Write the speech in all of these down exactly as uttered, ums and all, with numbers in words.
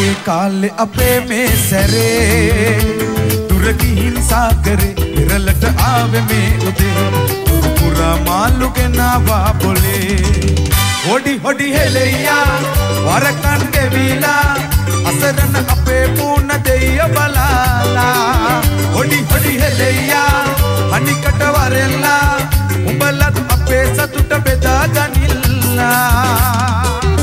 වගේ කාලේ අපේ මේ සැරේ දුර ගිහින් සාගරේ ඉරලට ආවේ මේ උදේ පුරා මාළු ගෙනාවා පොලේ හොඩි හොඩි හෙලෙයියා වරකන් ගෙවිලා අසරණ අපේ මුණ දෙය බලාලා හොඩි හොඩි හෙලෙයියා අනිකට වරෙල්ලා උඹලත් අපේ සතුට බෙදා ගනිල්ලා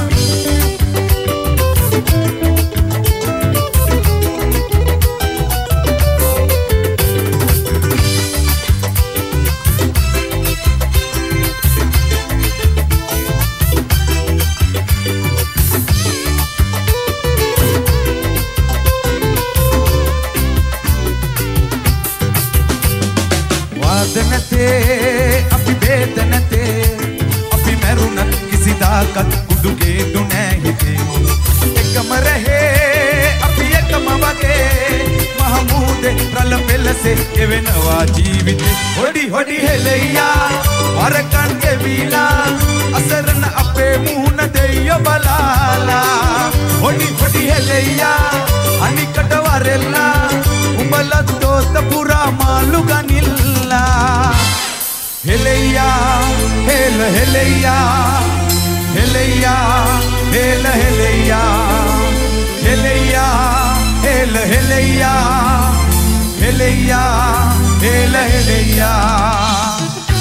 අපි බේද නැතේ අපි මරුණත් කිසිදාකත් කුඩු ගේඩු නෑ හිතේ එකම රහේ අපි එකම වගේ මහමුදේ රළ පෙළසේ එවෙනවා ජීවිතේ හොඩි හොඩි හෙලෙයියා වරකන් ගෙවිලා අසරණ අපේ මුහුණ දෙයියෝ බලාලා හොඩි හොඩි හෙලෙයියා අනිකට වරෙල්ලා උඹලත් දෝත පුරා මාළු ගනිල්ලා හෙලෙයියා හෙල හෙලෙයියා හෙලෙයියා හෙල හෙලෙයියා හෙලෙයියා හෙල හෙලෙයියා හෙලෙයියා හෙල හෙලෙයියා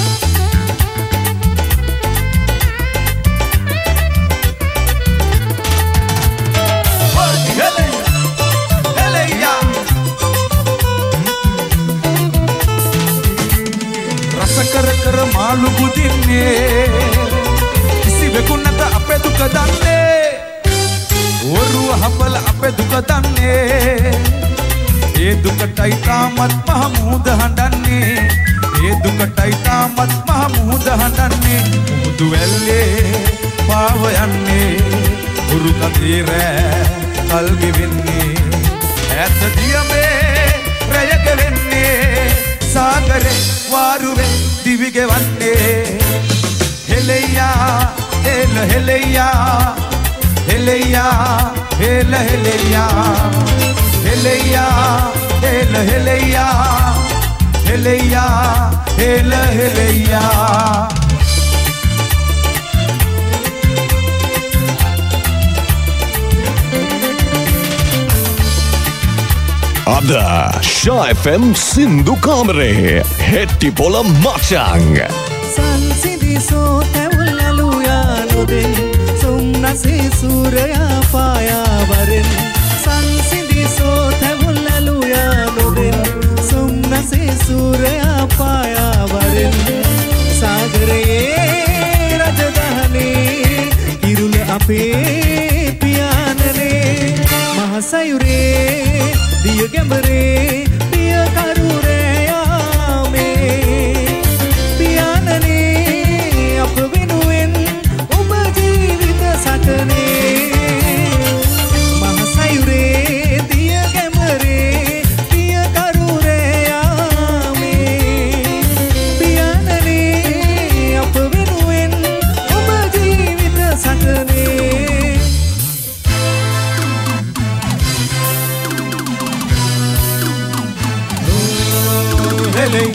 කර කර මාළු බුදින්නේ කිසිවෙකුට නැත අපේ දුක දන්නේ වරුව හපල අපේ දුක දන්නේ ඒ දුකටයි තාමත් මහ මුහුද හඬන්නේ ඒ දුකටයි තාමත් මහ මුහුද හඬන්නේ මුහුදු වැල්ලේ පාව යන්නේ උරු කඳේ රෑ කල්ගි වෙන්නේ ඈත දියමේ රැයක වෙන්නේ සාගරේ වාරුවේ දිවිගේ වන්නේ හෙලෙයියා හෙල හෙලෙයියා හෙලෙයියා හෙල හෙලෙයියා හෙලෙයියා හෙල හෙලෙයියා හෙලෙයියා හෙල හෙලෙයියා අද ෂා එෆ් එම් සින්දු කාමරේ හෙට්ටි පොළ මචං සංසිඳි සෝතැවුල් අලුයා නොදෙන් සුම්නසේ සූරයා පායා වරෙන් සංසිඳි සෝතැවුල් අලුයා නොදෙන් සුම්නසේ සූරයා පායා වරෙන් සාගරයේ රජදහනේ ඉරුල අපේ පියානනේ මහසයුරේ දිය ගැඹරේ පිය කරුරේ යාමේ පියාණනේ අප වෙනුවෙන් ඔබ ජීවිත සටනේ මහසයුරේ දිය ගැඹරේ පිය කරුරේ යාමේ පියාණනේ අප වෙනුවෙන් ඔබ ජීවිත සටනේ Hey.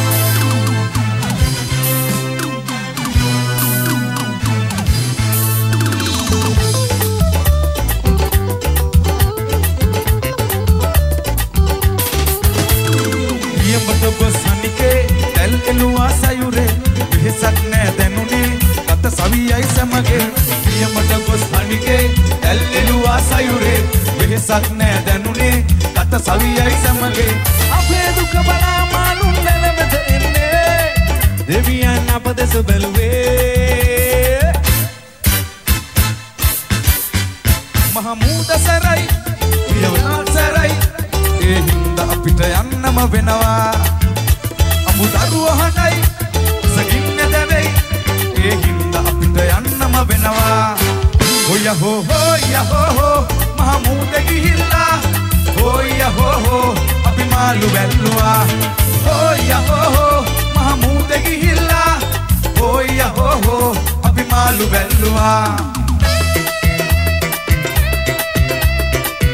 Yamata basanike tel elua sayure vesak ne denuni kat saviyai samage Yamata basanike tel elua sayure vesak ne denuni kat saviyai samage ape dukha bala malun leleved enne deviyan apades belwe mahamuda sarai priyawala sarai e hinda apita yannama wenawa amudaruwa hanai saginne devei e hinda apita yannama wenawa hoya ho hoya ho ho mahamuda gihilla hoya ho ho api malu belluwa hoya ho ho mahamuda gihilla hoya ho ho api malu belluwa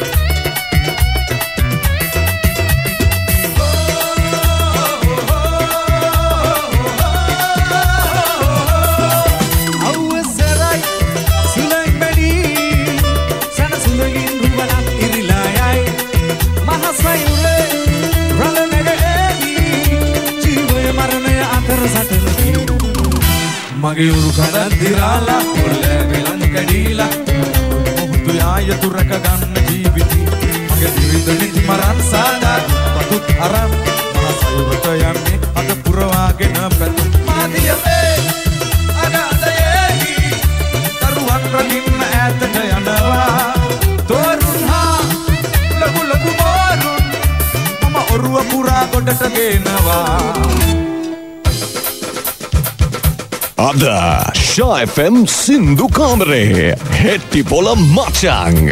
මගේ උරු කනක් දිරාලා කොල්ලේ වෙලන් කැඩීලා මොහොතු ආයතු රැක ගන්න ජීවිතේ මගේ දිවිද නිදි මරන් සාදා පතුත් අරන් මහ සයුරට යන්නේ අද පුරවාගෙන පැතුම් මාදියමේ අනාදයේහි දරුවන් රකින්න ඈතට යනවා තෝරුන් හා ලඝු ලඝු මෝරුන් මම ඔරුව පුරා ගොඩට ගේනවා අද Sha F M සින්දු කාමරේ හෙට්ටි පොළ මචං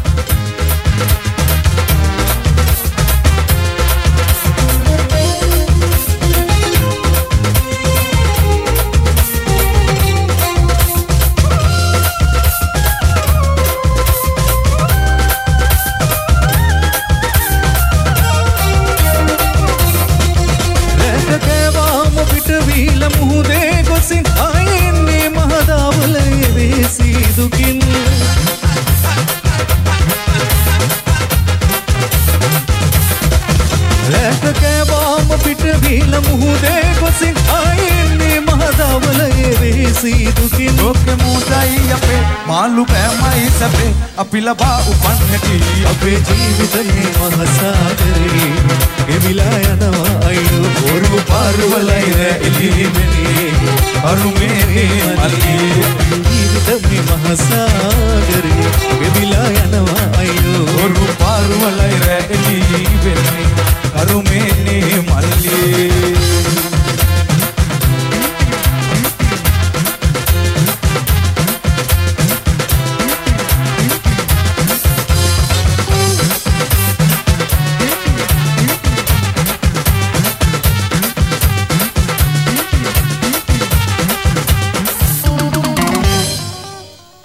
මාළු පෑමයි සැපේ අපි ලබා උපන් හැටි අපේ ජීවිතේ මහසාගරේ ගෙවිලා යනවා අයියෝ ඔරුව පාරවලයි රැලිමේ අරුමේ මල්ලි ජීවිතේ මහසාගරේ ගෙවිලා යනවා අයියෝ ඔරුව පාරවලයි රැලිමේ අරුමේ මල්ලි